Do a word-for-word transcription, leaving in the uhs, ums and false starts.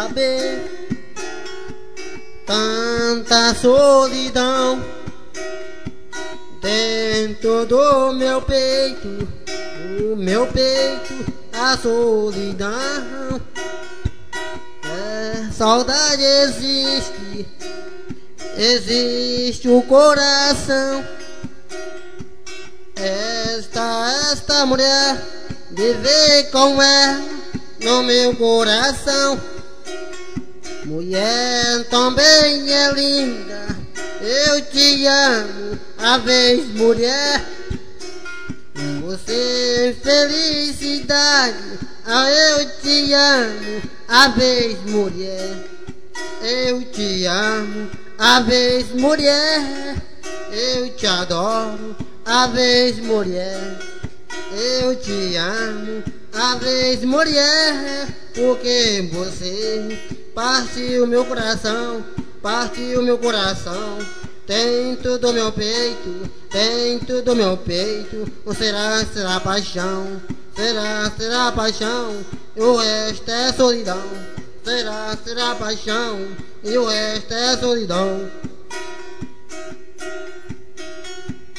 saber tanta solidão dentro do meu peito, o meu peito, a solidão. É, saudade existe, existe o coração. Esta, esta mulher, viver com ela no meu coração. Mulher também é linda, eu te amo, Ave mulher. Você felicidade, ah, eu te amo, Ave mulher. Eu te amo, Ave mulher. Eu te adoro, Ave mulher. Eu te amo, Ave mulher. Porque você partiu meu coração, partiu meu coração. Dentro do meu peito, dentro do meu peito. O será, será paixão, será, será paixão. E o resto é solidão. Será, será paixão. E o resto é solidão.